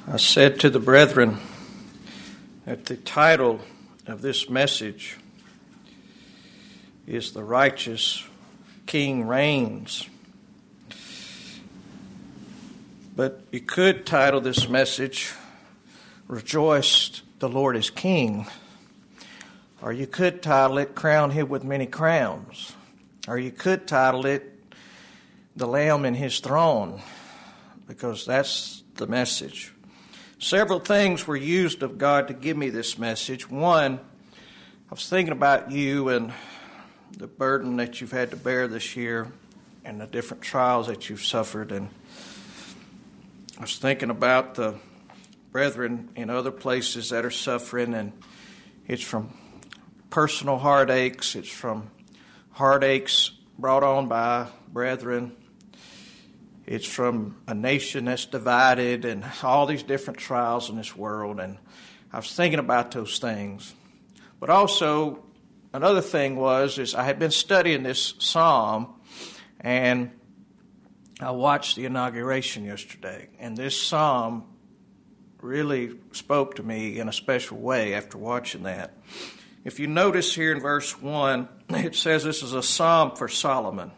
I said to the brethren that the title of this message is "The Righteous King Reigns." But you could title this message, "Rejoice, the Lord is King." Or you could title it, "Crown Him with Many Crowns." Or you could title it, "The Lamb in His Throne," because that's the message. Several things were used of God to give me this message. One, I was thinking about you and the burden that you've had to bear this year and the different trials that you've suffered. And I was thinking about the brethren in other places that are suffering, and it's from personal heartaches. It's from heartaches brought on by brethren. It's from a nation that's divided and all these different trials in this world. And I was thinking about those things. But also, another thing is I had been studying this psalm, and I watched the inauguration yesterday. And this psalm really spoke to me in a special way after watching that. If you notice here in verse 1, it says this is a psalm for Solomon.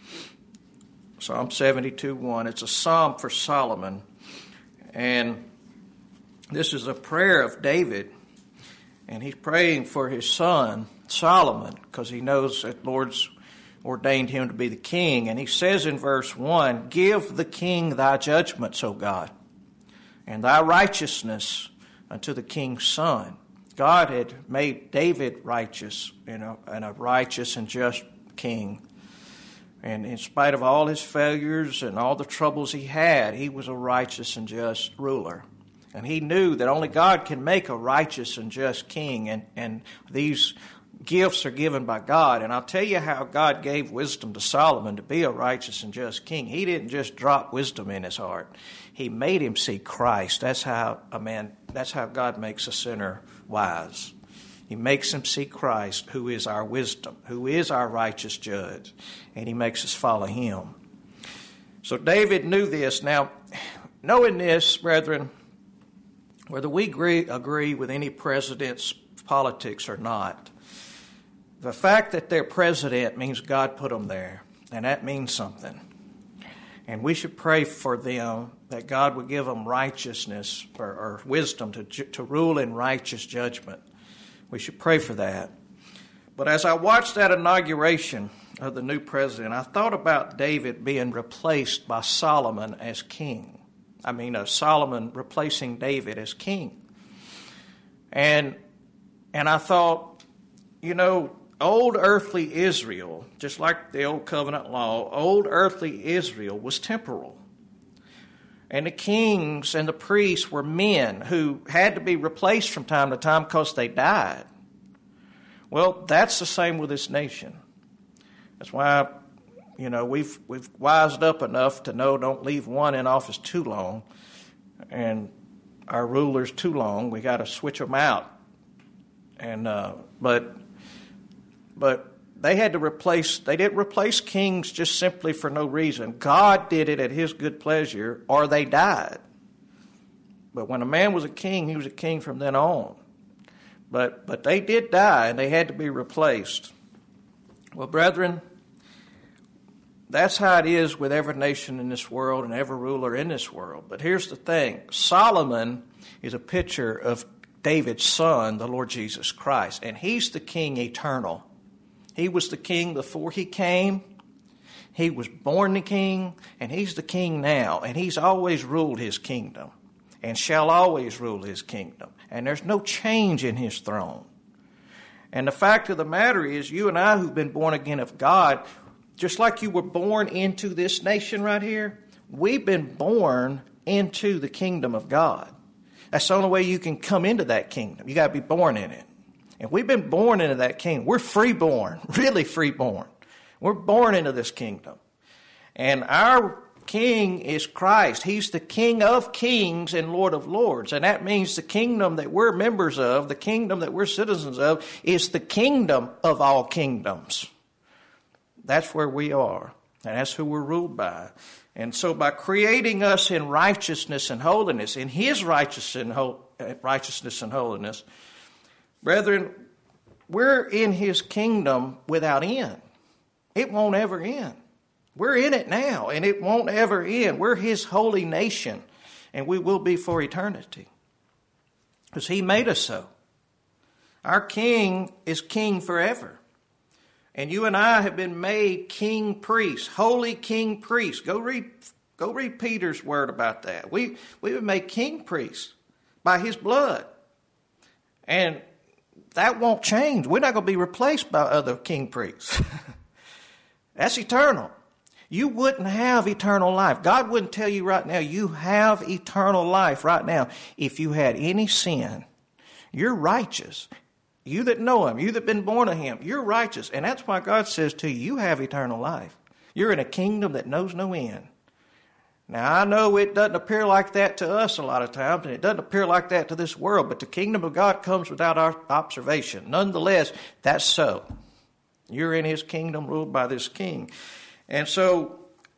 Psalm 72:1. It's a psalm for Solomon. And this is a prayer of David. And he's praying for his son, Solomon, because he knows that the Lord's ordained him to be the king. And he says in verse 1, "Give the king thy judgments, O God, and thy righteousness unto the king's son." God had made David righteous, and a righteous and just king. And in spite of all his failures and all the troubles he had, he was a righteous and just ruler. And he knew that only God can make a righteous and just king, and these gifts are given by God. And I'll tell you how God gave wisdom to Solomon to be a righteous and just king. He didn't just drop wisdom in his heart. He made him see Christ. That's how God makes a sinner wise. He makes him see Christ, who is our wisdom, who is our righteous judge, and he makes us follow him. So David knew this. Now, knowing this, brethren, whether we agree with any president's politics or not, the fact that they're president means God put them there, and that means something. And we should pray for them that God would give them righteousness or wisdom to rule in righteous judgment. We should pray for that. But as I watched that inauguration of the new president, I thought about David being replaced by Solomon as king. Solomon replacing David as king. And I thought, old earthly Israel, just like the old covenant law, old earthly Israel was temporal. And the kings and the priests were men who had to be replaced from time to time because they died. Well, that's the same with this nation. That's why, we've wised up enough to know don't leave one in office too long, and our rulers too long. We got to switch them out. And but they had to they didn't replace kings just simply for no reason. God did it at his good pleasure, or they died. But when a man was a king, he was a king from then on. But they did die, and they had to be replaced. Well, brethren, that's how it is with every nation in this world and every ruler in this world. But here's the thing. Solomon is a picture of David's son, the Lord Jesus Christ, and he's the king eternal. He was the king before he came. He was born the king, and he's the king now. And he's always ruled his kingdom and shall always rule his kingdom. And there's no change in his throne. And the fact of the matter is, you and I who've been born again of God, just like you were born into this nation right here, we've been born into the kingdom of God. That's the only way you can come into that kingdom. You got to be born in it. And we've been born into that kingdom. We're freeborn, really freeborn. We're born into this kingdom. And our king is Christ. He's the King of kings and Lord of lords. And that means the kingdom that we're members of, the kingdom that we're citizens of, is the kingdom of all kingdoms. That's where we are. And that's who we're ruled by. And so by creating us in righteousness and holiness, in his righteousness and holiness, brethren, we're in his kingdom without end. It won't ever end. We're in it now, and it won't ever end. We're his holy nation, and we will be for eternity. Because he made us so. Our king is king forever. And you and I have been made king priests, holy king priests. Go read Peter's word about that. We've been made king priests by his blood. And that won't change. We're not going to be replaced by other king priests. That's eternal. You wouldn't have eternal life. God wouldn't tell you right now, you have eternal life right now if you had any sin. You're righteous. You that know him, you that been born of him, you're righteous. And that's why God says to you, you have eternal life. You're in a kingdom that knows no end. Now, I know it doesn't appear like that to us a lot of times, and it doesn't appear like that to this world, but the kingdom of God comes without our observation. Nonetheless, that's so. You're in his kingdom, ruled by this king. And so,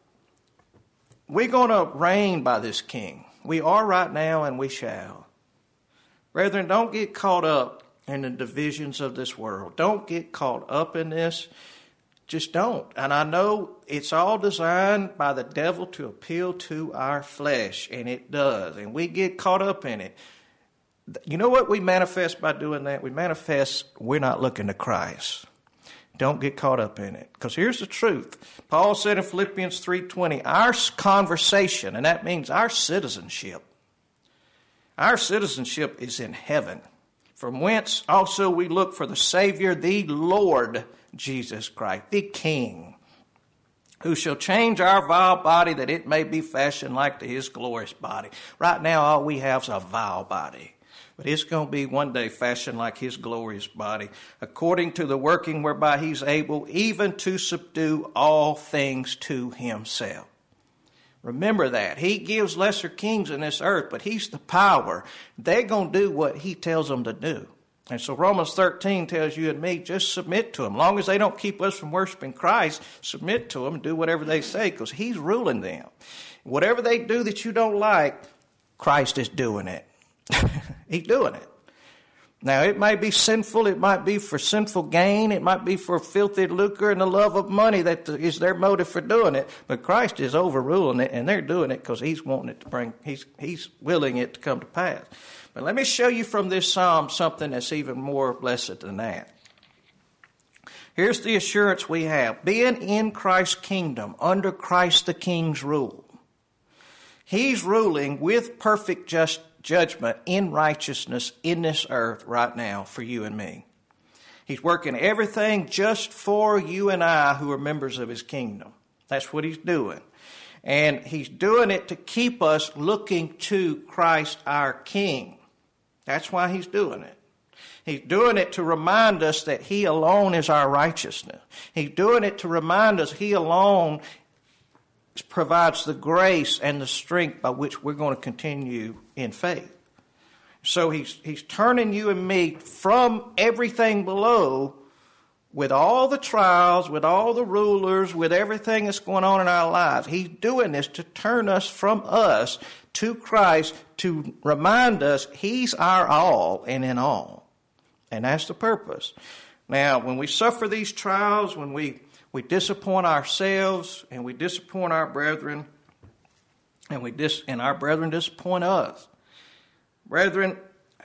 we're going to reign by this king. We are right now, and we shall. Brethren, don't get caught up in the divisions of this world. Don't get caught up in this. Just don't. And I know it's all designed by the devil to appeal to our flesh, and it does. And we get caught up in it. You know what we manifest by doing that? We manifest we're not looking to Christ. Don't get caught up in it. Because here's the truth. Paul said in Philippians 3:20, our conversation, and that means our citizenship. Our citizenship is in heaven, from whence also we look for the Savior, the Lord Jesus Christ, the King, who shall change our vile body that it may be fashioned like to his glorious body. Right now, all we have is a vile body. But it's going to be one day fashioned like his glorious body, according to the working whereby he's able even to subdue all things to himself. Remember that. He gives lesser kings in this earth, but he's the power. They're going to do what he tells them to do. And so Romans 13 tells you and me, just submit to him. As long as they don't keep us from worshiping Christ, submit to him and do whatever they say, because he's ruling them. Whatever they do that you don't like, Christ is doing it. He's doing it. Now, it might be sinful. It might be for sinful gain. It might be for filthy lucre and the love of money that is their motive for doing it. But Christ is overruling it, and they're doing it because he's wanting it to bring, he's willing it to come to pass. But let me show you from this psalm something that's even more blessed than that. Here's the assurance we have. Being in Christ's kingdom, under Christ the King's rule. He's ruling with perfect judgment in righteousness in this earth right now for you and me. He's working everything just for you and I who are members of his kingdom. That's what he's doing. And he's doing it to keep us looking to Christ our King. That's why he's doing it. He's doing it to remind us that he alone is our righteousness. He's doing it to remind us he alone provides the grace and the strength by which we're going to continue in faith. So he's turning you and me from everything below, with all the trials, with all the rulers, with everything that's going on in our lives. He's doing this to turn us from us to Christ, to remind us he's our all and in all. And that's the purpose. Now, when we suffer these trials, when we disappoint ourselves and we disappoint our brethren, and our brethren disappoint us. Brethren,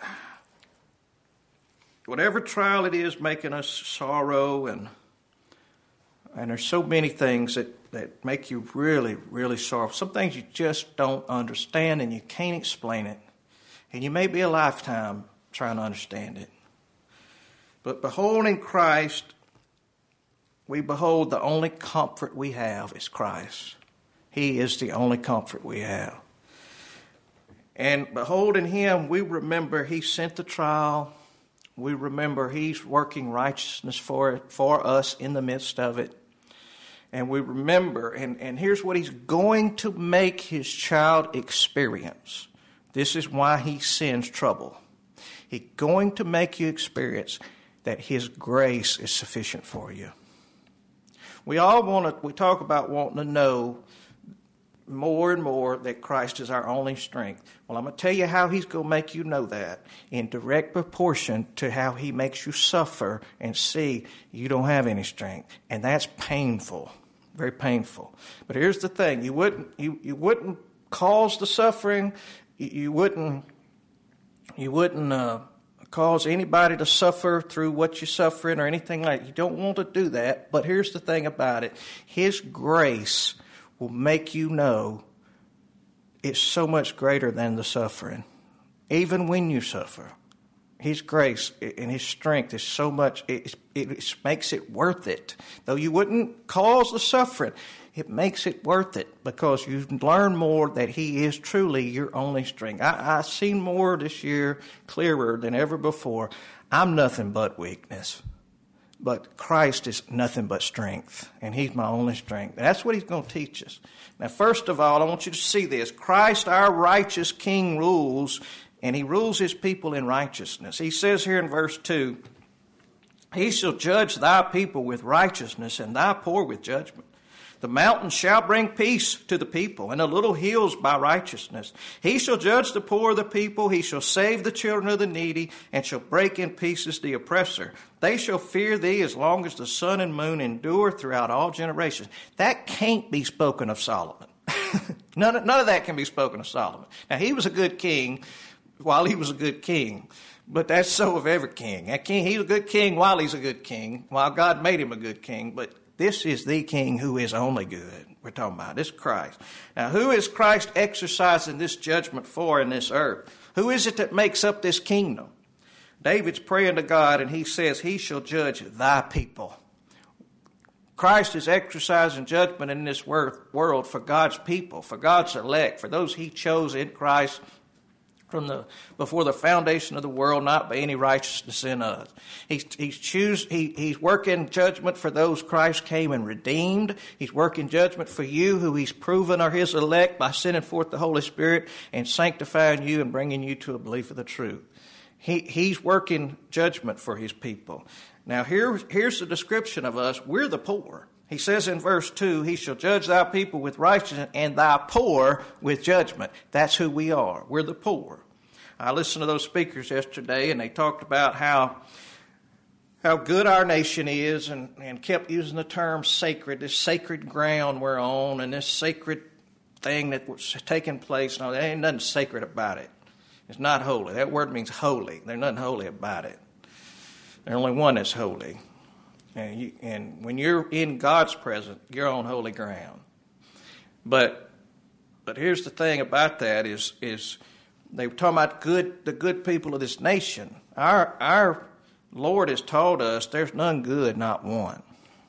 whatever trial it is making us sorrow, and there's so many things that make you really, really sorrowful. Some things you just don't understand and you can't explain it. And you may be a lifetime trying to understand it. But beholding Christ, we behold the only comfort we have is Christ. He is the only comfort we have. And beholding him, we remember he sent the trial. We remember he's working righteousness for us in the midst of it. And we remember, and here's what he's going to make his child experience. This is why he sends trouble. He's going to make you experience that his grace is sufficient for you. We talk about wanting to know more and more that Christ is our only strength. Well, I'm going to tell you how he's going to make you know that in direct proportion to how he makes you suffer and see you don't have any strength. And that's painful, very painful. But here's the thing. You wouldn't cause the suffering. You wouldn't cause anybody to suffer through what you're suffering or anything like that. You don't want to do that. But here's the thing about it. His grace will make you know it's so much greater than the suffering. Even when you suffer, his grace and his strength is so much, it makes it worth it. Though you wouldn't cause the suffering, it makes it worth it because you learn more that he is truly your only strength. I've seen more this year clearer than ever before. I'm nothing but weakness. But Christ is nothing but strength, and he's my only strength. That's what he's going to teach us. Now, first of all, I want you to see this. Christ, our righteous King, rules, and he rules his people in righteousness. He says here in verse 2, he shall judge thy people with righteousness, and thy poor with judgment. The mountains shall bring peace to the people, and the little hills by righteousness. He shall judge the poor of the people. He shall save the children of the needy, and shall break in pieces the oppressor. They shall fear thee as long as the sun and moon endure throughout all generations. That can't be spoken of Solomon. None of that can be spoken of Solomon. Now, he was a good king while he was a good king. But that's so of every king. He's a good king while he's a good king, while God made him a good king. But this is the king who is only good. We're talking about this Christ. Now, who is Christ exercising this judgment for in this earth? Who is it that makes up this kingdom? David's praying to God, and he says, he shall judge thy people. Christ is exercising judgment in this world for God's people, for God's elect, for those he chose in Christ before the foundation of the world, not by any righteousness in us. He's working judgment for those Christ came and redeemed. He's working judgment for you who he's proven are his elect by sending forth the Holy Spirit and sanctifying you and bringing you to a belief of the truth. He's working judgment for his people. Now here's the description of us. We're the poor. He says in verse 2, he shall judge thy people with righteousness and thy poor with judgment. That's who we are. We're the poor. I listened to those speakers yesterday, and they talked about how good our nation is and kept using the term sacred, this sacred ground we're on and this sacred thing that was taking place. No, there ain't nothing sacred about it. It's not holy. That word means holy. There's nothing holy about it. There's only one that's holy. And when you're in God's presence, you're on holy ground. But here's the thing about that is they were talking about the good people of this nation. Our Lord has told us there's none good, not one.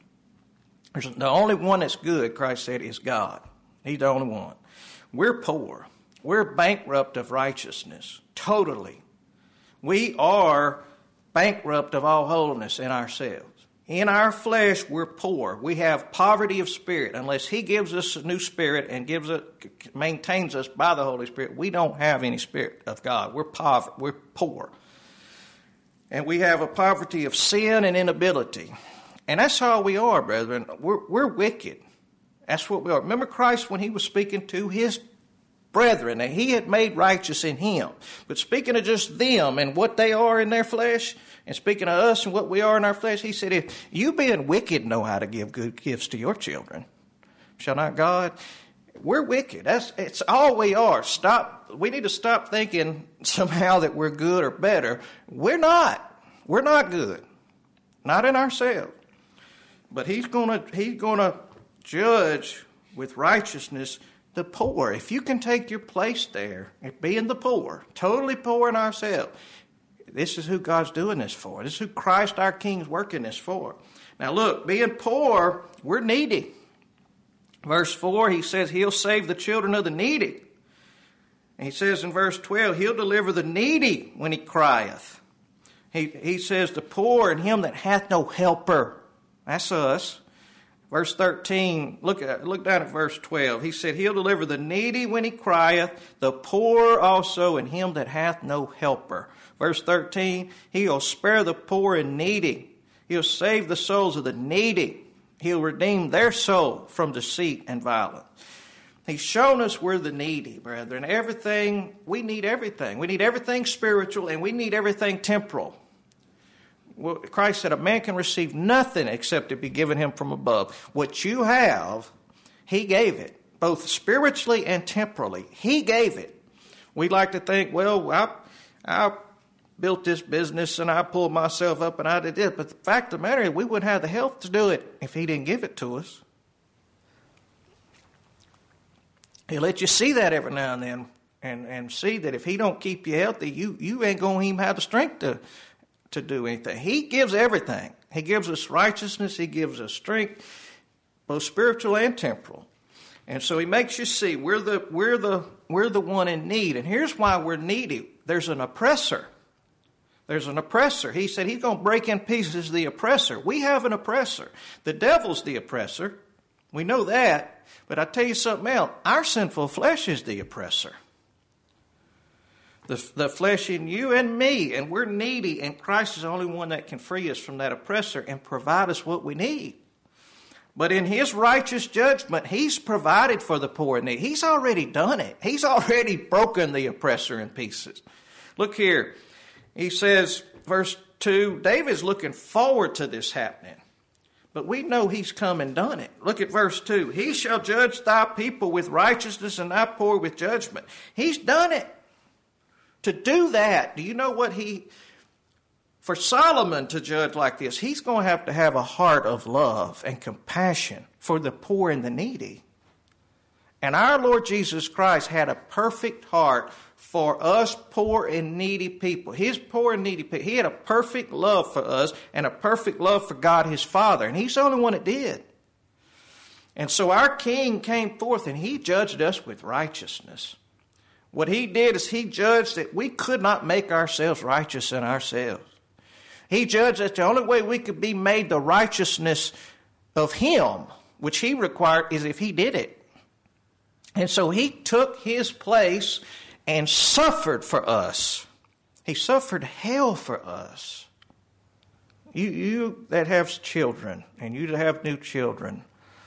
The only one that's good, Christ said, is God. He's the only one. We're poor. We're bankrupt of righteousness, totally. We are bankrupt of all holiness in ourselves. In our flesh, we're poor. We have poverty of spirit. Unless he gives us a new spirit and maintains us by the Holy Spirit, we don't have any spirit of God. We're poor. And we have a poverty of sin and inability. And that's how we are, brethren. We're wicked. That's what we are. Remember Christ when he was speaking to his brethren that he had made righteous in him. But speaking of just them and what they are in their flesh, and speaking of us and what we are in our flesh, he said, if you being wicked know how to give good gifts to your children, shall not God? We're wicked. It's all we are. We need to stop thinking somehow that we're good or better. We're not. We're not good. Not in ourselves. But he's gonna judge with righteousness the poor. If you can take your place there, being the poor, totally poor in ourselves, this is who God's doing this for. This is who Christ our King is working this for. Now look, being poor, we're needy. Verse 4, he says he'll save the children of the needy. And he says in verse 12, he'll deliver the needy when he crieth. He says the poor and him that hath no helper. That's us. Verse 13, look down at verse 12. He said, he'll deliver the needy when he crieth, the poor also, and him that hath no helper. Verse 13, he'll spare the poor and needy. He'll save the souls of the needy. He'll redeem their soul from deceit and violence. He's shown us we're the needy, brethren. Everything, we need everything. We need everything spiritual and we need everything temporal. Well, Christ said a man can receive nothing except it be given him from above. What you have, he gave it, both spiritually and temporally. He gave it. We like to think, well, I built this business and I pulled myself up and I did it. But the fact of the matter is we wouldn't have the health to do it if he didn't give it to us. He'll let you see that every now and then and see that if he don't keep you healthy, you ain't going to even have the strength to do anything. He gives everything. He gives us righteousness. He gives us strength, both spiritual and temporal. And so he makes you see we're the one in need. And here's why we're needy. There's an oppressor. There's an oppressor. He said he's going to break in pieces the oppressor. We have an oppressor. The devil's the oppressor. We know that. But I tell you something else. Our sinful flesh is the oppressor. The flesh in you and me. And we're needy. And Christ is the only one that can free us from that oppressor and provide us what we need. But in his righteous judgment, he's provided for the poor and needy. He's already done it. He's already broken the oppressor in pieces. Look here. He says, verse 2, David's looking forward to this happening. But we know he's come and done it. Look at verse 2. He shall judge thy people with righteousness and thy poor with judgment. He's done it. To do that, do you know what for Solomon to judge like this, he's going to have a heart of love and compassion for the poor and the needy. And our Lord Jesus Christ had a perfect heart for us poor and needy people. His poor and needy people. He had a perfect love for us and a perfect love for God his Father. And he's the only one that did. And so our King came forth and he judged us with righteousness. What he did is he judged that we could not make ourselves righteous in ourselves. He judged that the only way we could be made the righteousness of him, which he required, is if he did it. And so he took his place and suffered for us. He suffered hell for us. You that have children and you that have new children,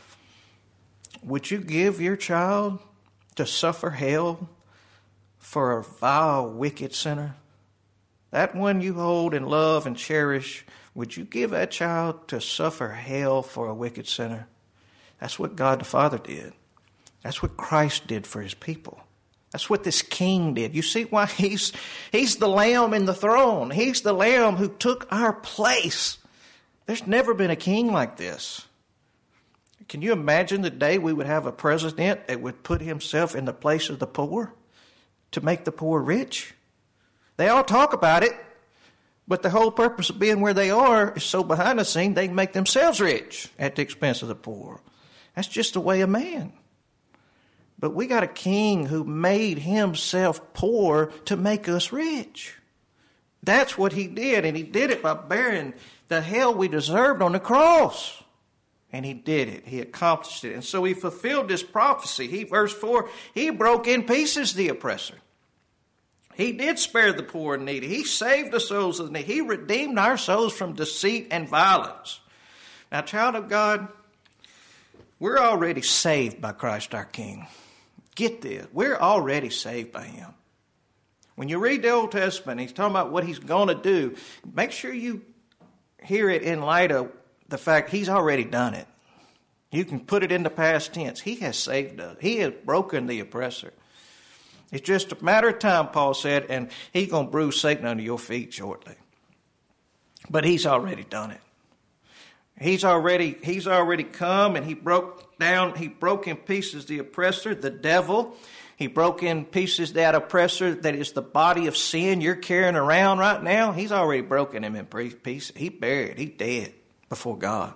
would you give your child to suffer hell for a vile, wicked sinner? That one you hold and love and cherish, would you give that child to suffer hell for a wicked sinner? That's what God the Father did. That's what Christ did for his people. That's what this king did. You see why he's the lamb in the throne. He's the lamb who took our place. There's never been a king like this. Can you imagine the day we would have a president that would put himself in the place of the poor to make the poor rich? They all talk about it, but the whole purpose of being where they are is so behind the scene they can make themselves rich at the expense of the poor. That's just the way of man. But we got a king who made himself poor to make us rich. That's what he did, and he did it by bearing the hell we deserved on the cross. And he did it. He accomplished it. And so he fulfilled this prophecy. Verse 4, he broke in pieces the oppressor. He did spare the poor and needy. He saved the souls of the needy. He redeemed our souls from deceit and violence. Now, child of God, we're already saved by Christ our King. Get this. We're already saved by him. When you read the Old Testament, he's talking about what he's going to do. Make sure you hear it in light of the fact he's already done it. You can put it in the past tense. He has saved us. He has broken the oppressor. It's just a matter of time, Paul said, and he's going to bruise Satan under your feet shortly. But he's already done it. He's already come and he broke in pieces the oppressor, the devil. He broke in pieces that oppressor that is the body of sin you're carrying around right now. He's already broken him in pieces. He buried, he dead before God.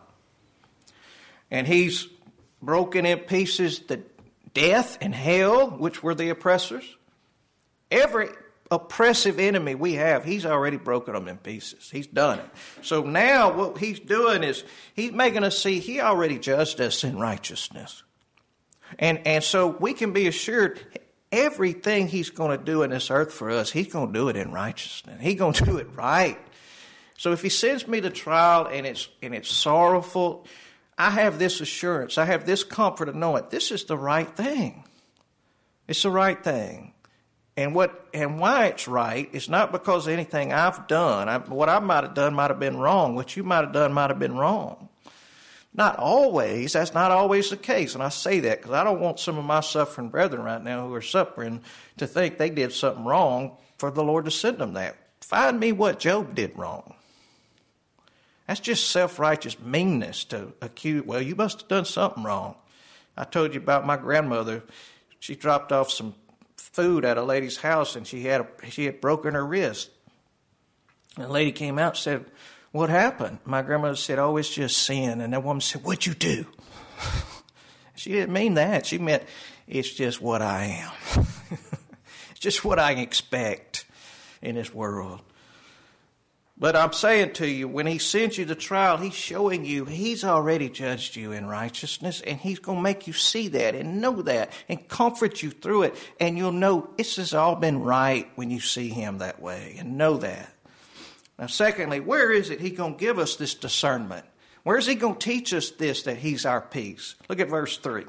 And he's broken in pieces the death and hell, which were the oppressors. Every oppressive enemy we have, he's already broken them in pieces. He's done it. So now what he's doing is he's making us see he already judged us in righteousness. And so we can be assured everything he's going to do in this earth for us, he's going to do it in righteousness. He's going to do it right. So if he sends me to trial and it's sorrowful, I have this assurance. I have this comfort of knowing this is the right thing. It's the right thing. And why it's right is not because of anything I've done. What I might have done might have been wrong. What you might have done might have been wrong. Not always. That's not always the case. And I say that because I don't want some of my suffering brethren right now who are suffering to think they did something wrong for the Lord to send them that. Find me what Job did wrong. That's just self-righteous meanness to accuse. Well, you must have done something wrong. I told you about my grandmother. She dropped off some food at a lady's house, and she had broken her wrist. And the lady came out and said, "What happened?" My grandmother said, "Oh, it's just sin." And that woman said, "What'd you do?" She didn't mean that. She meant, it's just what I am. It's just what I expect in this world. But I'm saying to you, when he sends you to trial, he's showing you he's already judged you in righteousness, and he's going to make you see that and know that and comfort you through it. And you'll know this has all been right when you see him that way and know that. Now, secondly, where is it he's going to give us this discernment? Where is he going to teach us this, that he's our peace? Look at verse 3.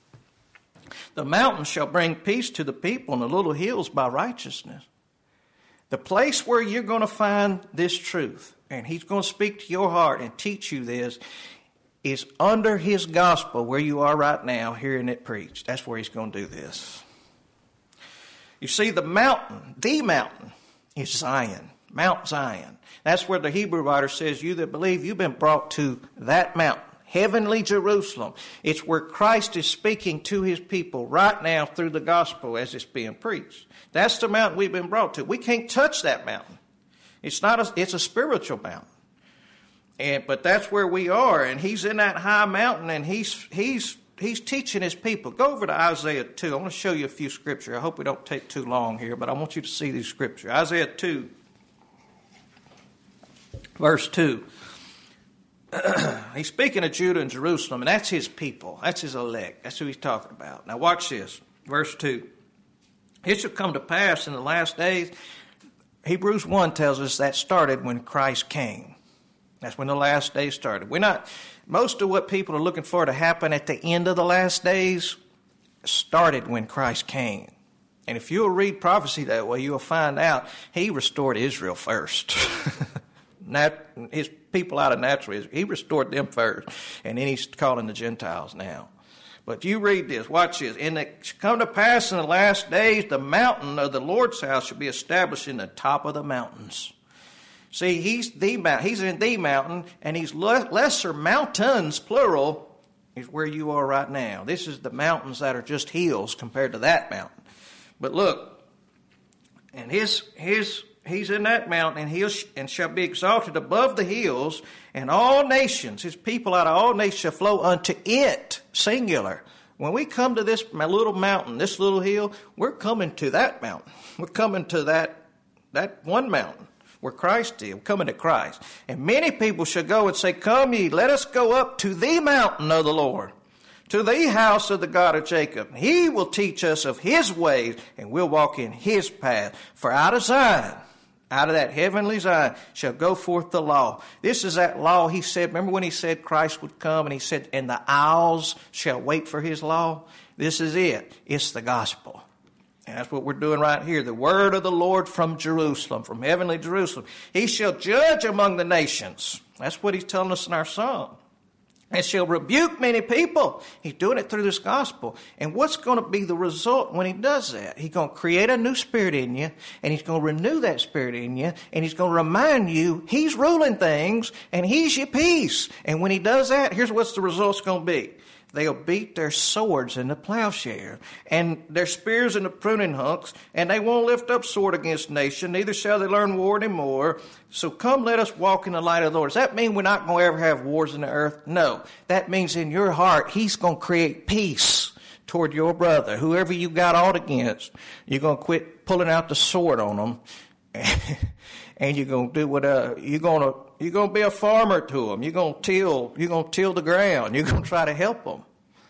The mountains shall bring peace to the people, and the little hills by righteousness. The place where you're going to find this truth, and he's going to speak to your heart and teach you this, is under his gospel where you are right now, hearing it preached. That's where he's going to do this. You see, the mountain is Zion, Mount Zion. That's where the Hebrew writer says, you that believe, you've been brought to that mountain, heavenly Jerusalem. It's where Christ is speaking to his people right now through the gospel as it's being preached. That's the mountain we've been brought to. We can't touch that mountain. It's a spiritual mountain. But that's where we are, and he's in that high mountain, and he's teaching his people. Go over to Isaiah 2. I want to show you a few scripture. I hope we don't take too long here, but I want you to see these scripture. Isaiah 2, verse 2. He's speaking of Judah and Jerusalem, and that's his people. That's his elect. That's who he's talking about. Now watch this. Verse 2. It shall come to pass in the last days. Hebrews 1 tells us that started when Christ came. That's when the last days started. Most of what people are looking for to happen at the end of the last days started when Christ came. And if you'll read prophecy that way, you'll find out he restored Israel first. His people out of natural Israel. He restored them first. And then he's calling the Gentiles now. But you read this, watch this. And it shall come to pass in the last days, the mountain of the Lord's house shall be established in the top of the mountains. See, he's in the mountain, and these lesser mountains, plural, is where you are right now. This is the mountains that are just hills compared to that mountain. But look, and he's in that mountain, and shall be exalted above the hills, and all nations, his people out of all nations shall flow unto it, singular. When we come to this little mountain, this little hill, we're coming to that mountain. We're coming to that one mountain where Christ is. We're coming to Christ. And many people shall go and say, Come ye, let us go up to the mountain of the Lord, to the house of the God of Jacob. He will teach us of his ways, and we'll walk in his path. For out of Zion, out of that heavenly Zion, shall go forth the law. This is that law he said. Remember when he said Christ would come, and he said, and the isles shall wait for his law? This is it. It's the gospel. And that's what we're doing right here. The word of the Lord from Jerusalem, from heavenly Jerusalem. He shall judge among the nations. That's what he's telling us in our song. And shall rebuke many people. He's doing it through this gospel. And what's going to be the result when he does that? He's going to create a new spirit in you, and he's going to renew that spirit in you, and he's going to remind you he's ruling things, and he's your peace. And when he does that, here's what's the result's going to be. They'll beat their swords in the plowshare, and their spears in the pruning hooks, and they won't lift up sword against nation, neither shall they learn war anymore. So come, let us walk in the light of the Lord. Does that mean we're not going to ever have wars in the earth? No. That means in your heart, he's going to create peace toward your brother. Whoever you got out against, you're going to quit pulling out the sword on them, and you're going to do what you're going to be a farmer to them. You're going to till the ground. You're going to try to help them.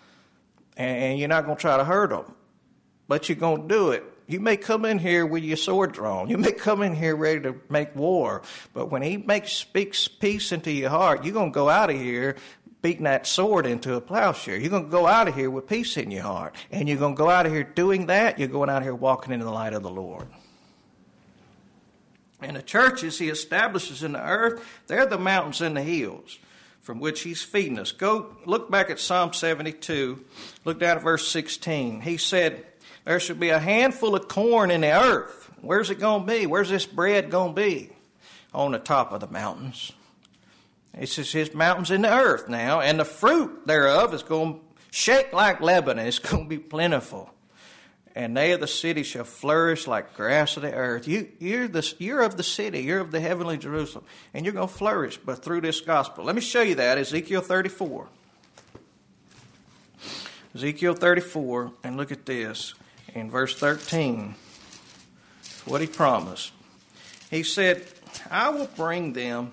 And you're not going to try to hurt them. But you're going to do it. You may come in here with your sword drawn. You may come in here ready to make war. But when he speaks peace into your heart, you're going to go out of here beating that sword into a plowshare. You're going to go out of here with peace in your heart. And you're going to go out of here doing that. You're going out here walking in the light of the Lord. And the churches he establishes in the earth, they're the mountains and the hills from which he's feeding us. Go look back at Psalm 72. Look down at verse 16. He said, there should be a handful of corn in the earth. Where's it going to be? Where's this bread going to be? On the top of the mountains. It says his mountains in the earth now, and the fruit thereof is going to shake like Lebanon. It's going to be plentiful. And they of the city shall flourish like grass of the earth. You're of the city. You're of the heavenly Jerusalem. And you're going to flourish, but through this gospel. Let me show you that. Ezekiel 34. Ezekiel 34, and look at this. In verse 13, what he promised. He said, I will bring them,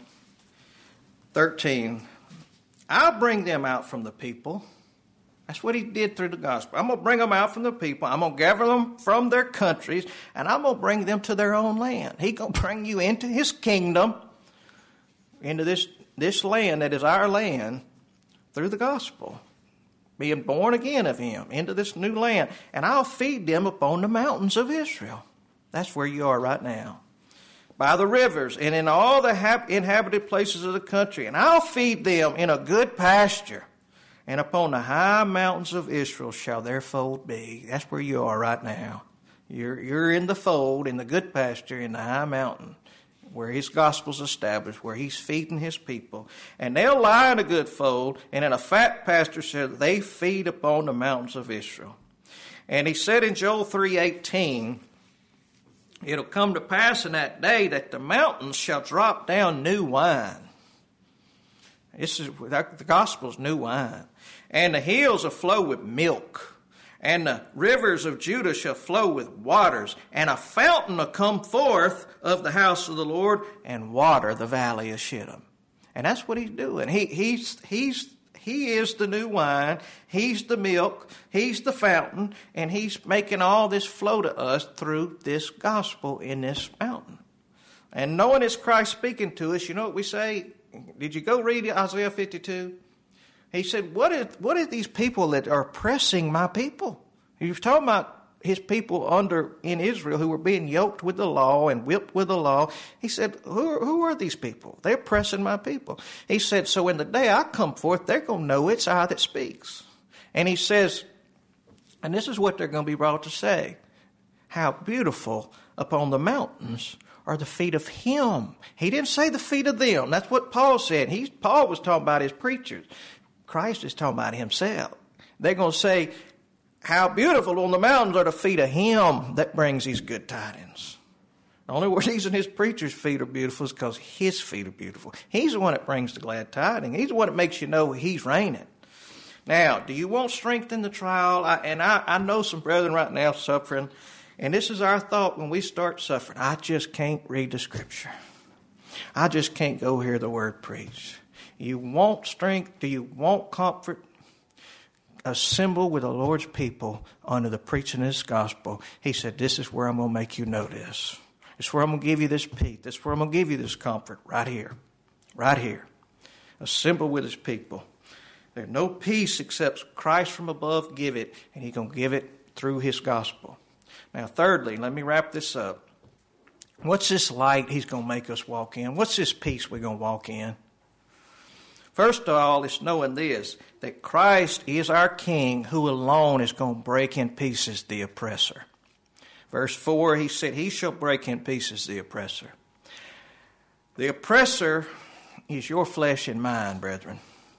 13, I'll bring them out from the people. That's what he did through the gospel. I'm going to bring them out from the people. I'm going to gather them from their countries, and I'm going to bring them to their own land. He's going to bring you into his kingdom, into this land that is our land, through the gospel. Being born again of him, into this new land. And I'll feed them upon the mountains of Israel. That's where you are right now. By the rivers and in all the inhabited places of the country. And I'll feed them in a good pasture. And upon the high mountains of Israel shall their fold be. That's where you are right now. You're in the fold, in the good pasture, in the high mountain, where his gospel's established, where he's feeding his people. And they'll lie in a good fold, and in a fat pasture shall they feed upon the mountains of Israel. And he said in Joel 3:18, it'll come to pass in that day that the mountains shall drop down new wine. The gospel's new wine. And the hills will flow with milk. And the rivers of Judah shall flow with waters. And a fountain will come forth of the house of the Lord and water the valley of Shittim. And that's what he's doing. He is the new wine. He's the milk. He's the fountain. And he's making all this flow to us through this gospel in this mountain. And knowing it's Christ speaking to us, you know what we say? Did you go read Isaiah 52? He said, what are these people that are oppressing my people? He was talking about his people in Israel who were being yoked with the law and whipped with the law. He said, who are these people? They're oppressing my people. He said, so in the day I come forth, they're going to know it's I that speaks. And he says, and this is what they're going to be brought to say, how beautiful upon the mountains are the feet of him. He didn't say the feet of them. That's what Paul said. Paul was talking about his preachers. Christ is talking about himself. They're going to say, how beautiful on the mountains are the feet of him that brings these good tidings. The only reason his preachers' feet are beautiful is because his feet are beautiful. He's the one that brings the glad tidings. He's the one that makes you know he's reigning. Now, do you want strength in the trial? I know some brethren right now suffering. And this is our thought when we start suffering. I just can't read the scripture. I just can't go hear the word preached. You want strength? Do you want comfort? Assemble with the Lord's people under the preaching of this gospel. He said, this is where I'm going to make you know this. This is where I'm going to give you this peace. This is where I'm going to give you this comfort. Right here. Right here. Assemble with his people. There's no peace except Christ from above give it. And he's going to give it through his gospel. Now, thirdly, let me wrap this up. What's this light he's going to make us walk in? What's this peace we're going to walk in? First of all, it's knowing this, that Christ is our King who alone is going to break in pieces the oppressor. Verse 4, he said, he shall break in pieces the oppressor. The oppressor is your flesh and mind, brethren.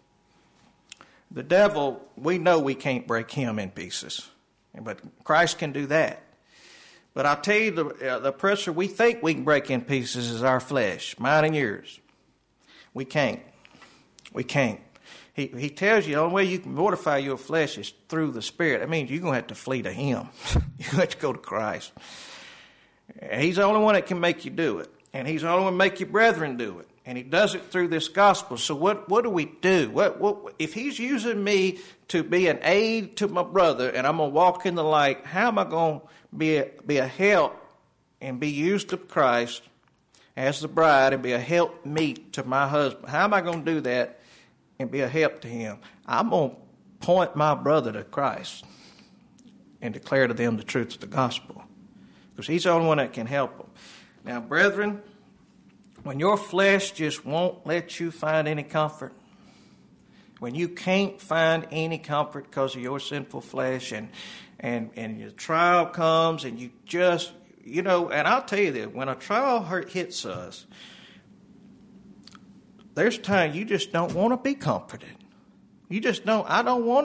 The devil, we know we can't break him in pieces, but Christ can do that. But I'll tell you, the oppressor we think we can break in pieces is our flesh, mine and yours. We can't. We can't. He tells you the only way you can mortify your flesh is through the Spirit. That means you're going to have to flee to him. You're going to have to go to Christ. He's the only one that can make you do it. And he's the only one that make your brethren do it. And he does it through this gospel. So what do we do? What if he's using me to be an aid to my brother and I'm going to walk in the light, how am I going to be a help and be used to Christ as the bride and be a help meet to my husband? How am I going to do that and be a help to him, I'm going to point my brother to Christ and declare to them the truth of the gospel, because he's the only one that can help them. Now, brethren, when your flesh just won't let you find any comfort, when you can't find any comfort because of your sinful flesh, and your trial comes and you just, and I'll tell you this, when a trial hits us, there's times you just don't want to be comforted. You just don't. I don't want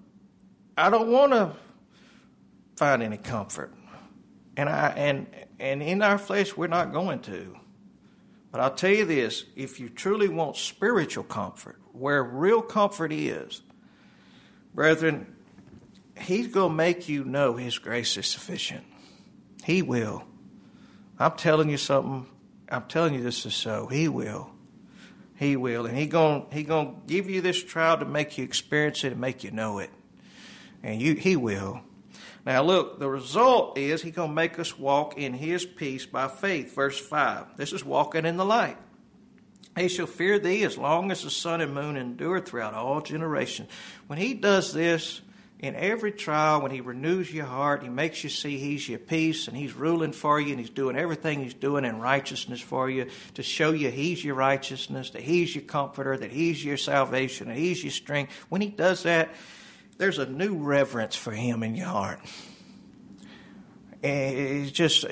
to find any comfort, and in our flesh we're not going to. But I'll tell you this: if you truly want spiritual comfort, where real comfort is, brethren, He's going to make you know His grace is sufficient. He will. I'm telling you something. I'm telling you this is so. He will. He will. And He's going to give you this trial to make you experience it and make you know it. And He will. Now look, the result is He's going to make us walk in His peace by faith. Verse 5. This is walking in the light. He shall fear thee as long as the sun and moon endure throughout all generations. When He does this, in every trial, when He renews your heart, He makes you see He's your peace and He's ruling for you and He's doing everything He's doing in righteousness for you to show you He's your righteousness, that He's your comforter, that He's your salvation, that He's your strength. When He does that, there's a new reverence for Him in your heart. And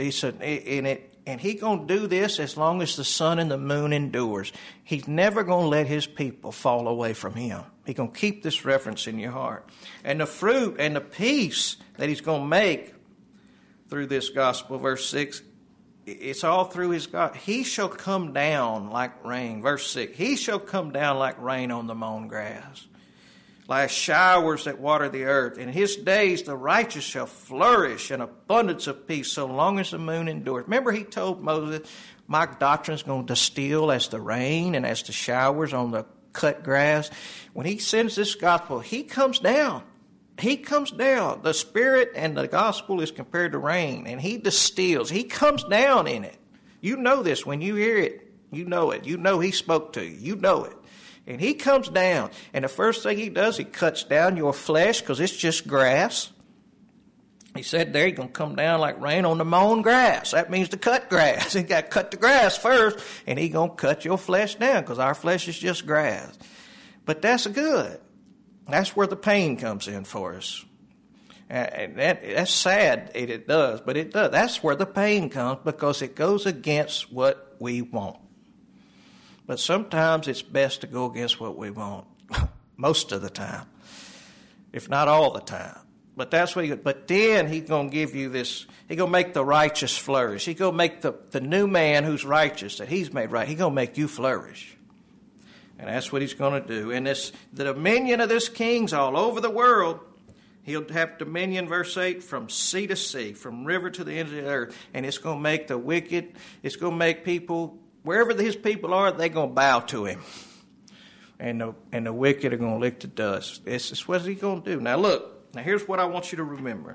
He's going to do this as long as the sun and the moon endures. He's never going to let His people fall away from Him. He's going to keep this reverence in your heart. And the fruit and the peace that He's going to make through this gospel, verse 6, it's all through His God. He shall come down like rain. Verse 6, He shall come down like rain on the mown grass, like showers that water the earth. In His days the righteous shall flourish in abundance of peace so long as the moon endures. Remember He told Moses, my doctrine is going to distill as the rain and as the showers on the cut grass. When He sends this gospel, He comes down. He comes down. The Spirit and the gospel is compared to rain, and He distills. He comes down in it. You know this. When you hear it, you know it. You know He spoke to you. You know it. And He comes down, and the first thing He does, He cuts down your flesh because it's just grass. He said there, He's going to come down like rain on the mown grass. That means to cut grass. He got to cut the grass first, and He's going to cut your flesh down because our flesh is just grass. But that's good. That's where the pain comes in for us. And that's sad, it does, but it does. That's where the pain comes because it goes against what we want. But sometimes it's best to go against what we want, most of the time, if not all the time. But that's what but then He's going to give you this, He's going to make the righteous flourish. He's going to make the new man who's righteous, that He's made right, He's going to make you flourish. And that's what He's going to do. And the dominion of this king's all over the world. He'll have dominion, verse 8, from sea to sea, from river to the end of the earth. And it's going to make the wicked, it's going to make people, wherever His people are, they're going to bow to Him. And the wicked are going to lick the dust. This is what He's going to do. Now look, here's what I want you to remember.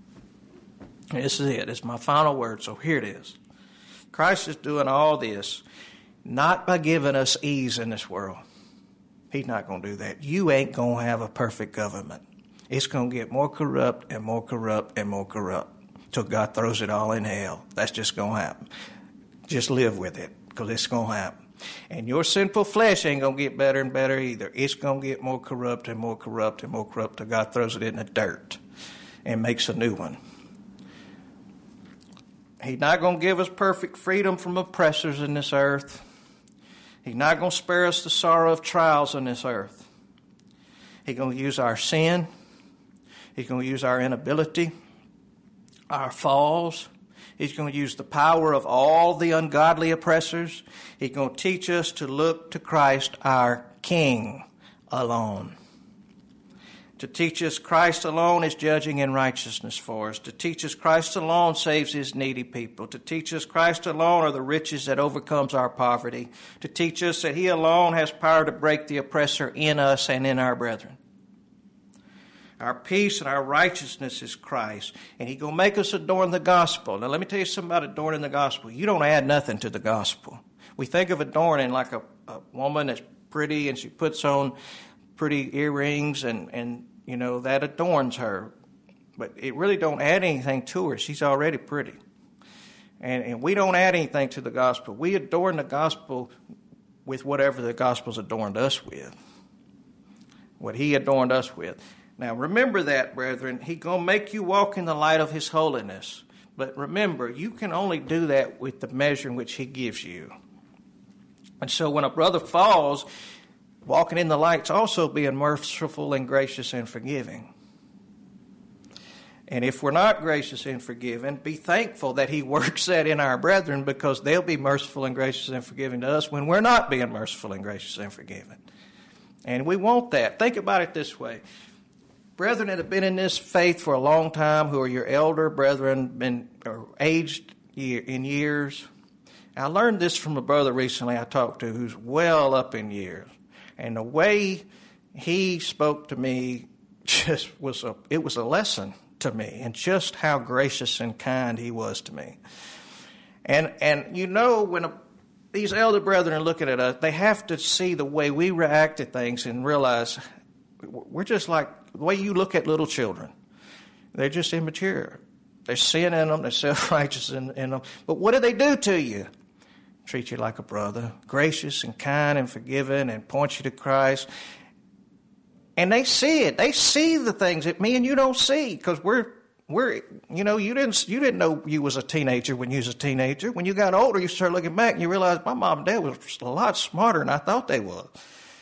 This is it. It's my final word, so here it is. Christ is doing all this not by giving us ease in this world. He's not going to do that. You ain't going to have a perfect government. It's going to get more corrupt and more corrupt and more corrupt till God throws it all in hell. That's just going to happen. Just live with it because it's going to happen. And your sinful flesh ain't going to get better and better either. It's going to get more corrupt and more corrupt and more corrupt till God throws it in the dirt and makes a new one. He's not going to give us perfect freedom from oppressors in this earth. He's not going to spare us the sorrow of trials on this earth. He's going to use our sin. He's going to use our inability, our falls. He's going to use the power of all the ungodly oppressors. He's going to teach us to look to Christ, our King, alone. To teach us Christ alone is judging in righteousness for us. To teach us Christ alone saves His needy people. To teach us Christ alone are the riches that overcomes our poverty. To teach us that He alone has power to break the oppressor in us and in our brethren. Our peace and our righteousness is Christ. And He's going to make us adorn the gospel. Now let me tell you something about adorning the gospel. You don't add nothing to the gospel. We think of adorning like a woman that's pretty and she puts on pretty earrings and that adorns her. But it really don't add anything to her. She's already pretty. And we don't add anything to the gospel. We adorn the gospel with whatever the gospel's adorned us with. What he adorned us with. Now remember that, brethren. He's going to make you walk in the light of his holiness. But remember, you can only do that with the measure in which he gives you. And so when a brother falls, walking in the light's also being merciful and gracious and forgiving. And if we're not gracious and forgiving, be thankful that he works that in our brethren, because they'll be merciful and gracious and forgiving to us when we're not being merciful and gracious and forgiving. And we want that. Think about it this way. Brethren that have been in this faith for a long time, who are your elder brethren, or aged in years. I learned this from a brother recently I talked to who's well up in years. And the way he spoke to me just was a lesson to me, and just how gracious and kind he was to me. And when these elder brethren are looking at us, they have to see the way we react to things and realize we're just like the way you look at little children. They're just immature. There's sin in them. There's self-righteous in them. But what do they do to you? Treat you like a brother, gracious and kind and forgiving, and point you to Christ. And they see it. They see the things that me and you don't see, because you didn't know you was a teenager when you was a teenager. When you got older, you start looking back and you realize my mom and dad was a lot smarter than I thought they was.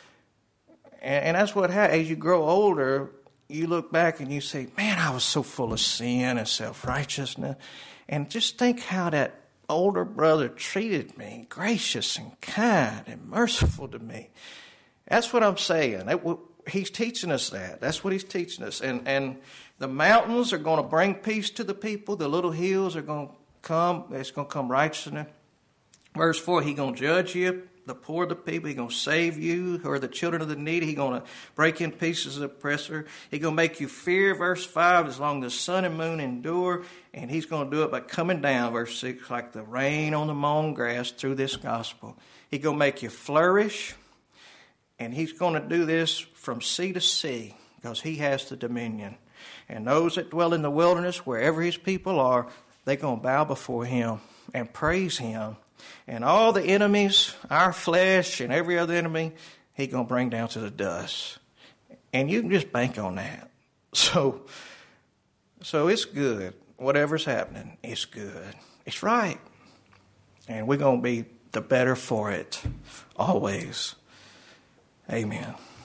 And that's what happens. As you grow older, you look back and you say, man, I was so full of sin and self-righteousness. And just think how that older brother treated me, gracious and kind and merciful to me. That's what I'm saying. He's teaching us that. That's what he's teaching us. And the mountains are going to bring peace to the people. The little hills are going to come. It's going to come righteousness. Verse 4, he's going to judge you, the poor of the people. He's going to save you, who are the children of the needy. He's going to break in pieces the oppressor. He's going to make you fear, verse 5, as long as the sun and moon endure. And he's going to do it by coming down, verse 6, like the rain on the mown grass through this gospel. He's going to make you flourish. And he's going to do this from sea to sea, because he has the dominion. And those that dwell in the wilderness, wherever his people are, they're going to bow before him and praise him. And all the enemies, our flesh and every other enemy, he's going to bring down to the dust. And you can just bank on that. So it's good. Whatever's happening, it's good. It's right. And we're going to be the better for it always. Amen.